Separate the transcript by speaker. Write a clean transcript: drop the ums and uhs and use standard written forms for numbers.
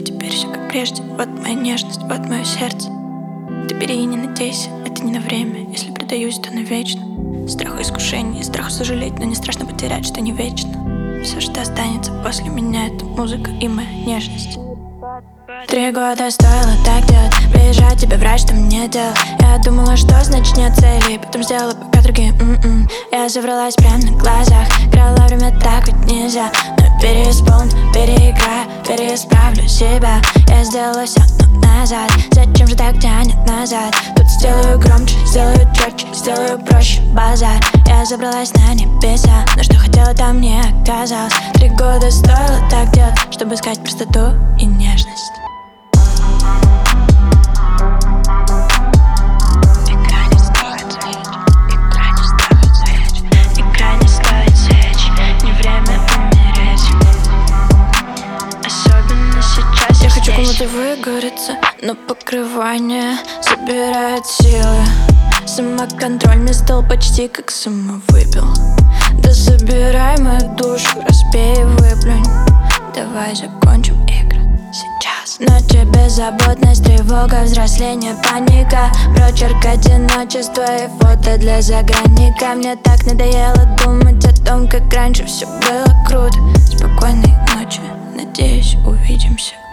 Speaker 1: теперь все как прежде. Вот моя нежность, вот мое сердце. Ты бери и не надейся, это не на время. Если предаюсь, то навечно. Страху искушений, страху сожалеть, но не страшно потерять, что не вечно. Все, что останется после меня, это музыка и моя нежность. 3 года стоило так делать, приезжать тебе врать, что мне делать. Я думала, что значит нет цели, потом сделала пока другие Я завралась прямо на глазах, играла время так ведь нельзя. Но переисполню, переиграю, переисправлю себя. Я сделала все, но назад, зачем же так тянет назад? Тут сделаю громче, сделаю четче, сделаю проще базар. Я забралась на небеса, но что хотела, там не оказалось. 3 года стоило так делать, чтобы искать простоту и нежность. Кому-то выгорится, но покрывание собирает силы. Самоконтроль мне стал почти как самовыпил. Да забирай мою душу, разбей и выплюнь. Давай закончим игры сейчас. Ночи, беззаботность, тревога, взросление, паника, прочерк одиночества и фото для загранника. Мне так надоело думать о том, как раньше все было круто. Спокойной ночи, надеюсь, увидимся.